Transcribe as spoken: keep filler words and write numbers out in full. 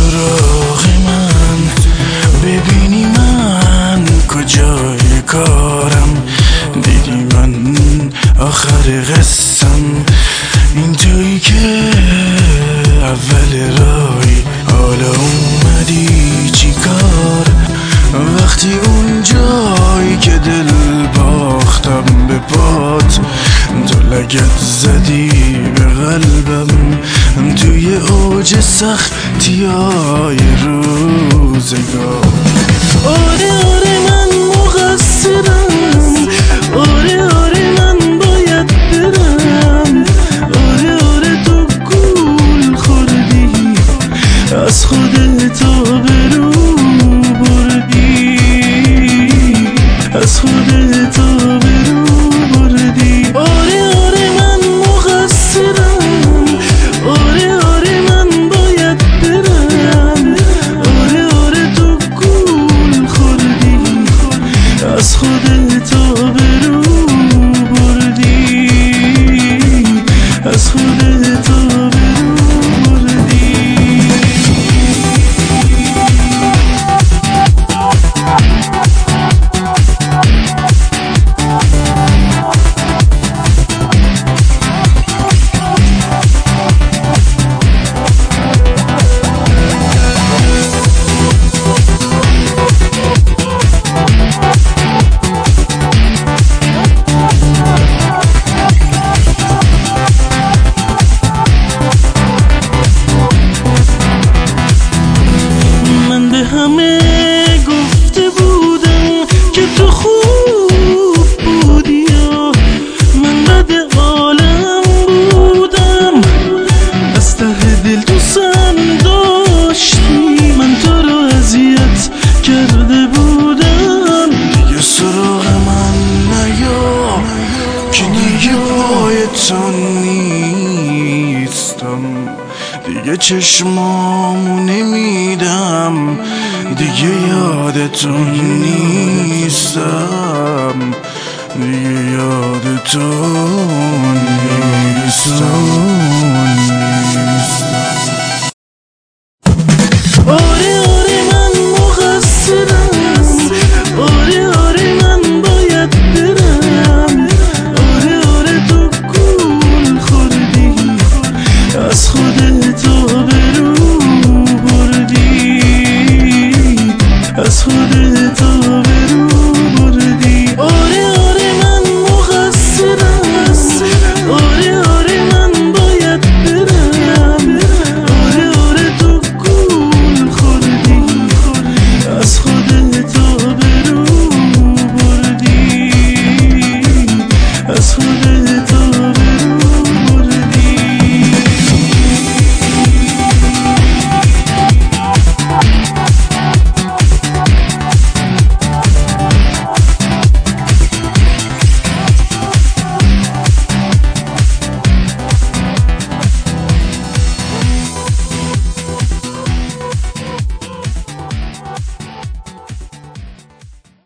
سراغ من، ببینی من کجای کارم، دیدی من آخر قصم، این تویی که اول رای، حالا اومدی چی کار؟ وقتی اون جایی که دل باختم به پات، تو لگد زدی به قلبم توی اوج سختی های روزگار. آره آره من مقصرم، آره آره من باید برم، آره آره تو گول خوردی، از خودتو برو بردی، از خودتو برو بردی. آره آره من مقصرم، آره آره من باید برم، آره آره تو گول خوردی، از خودتو برو بردی، از خودتو برو بردی. همه گفته بودم که تو خوب بودی و من بد عالم بودم، از ته دل دوستم داشتی، من تو رو اذیت کرده بودم. دیگه سراغ من نیا که دیگه پای تو نیستم، دیگه چشمامو نمیدم، دیگه یادتون نیستم، دیگه یادتون نیستم.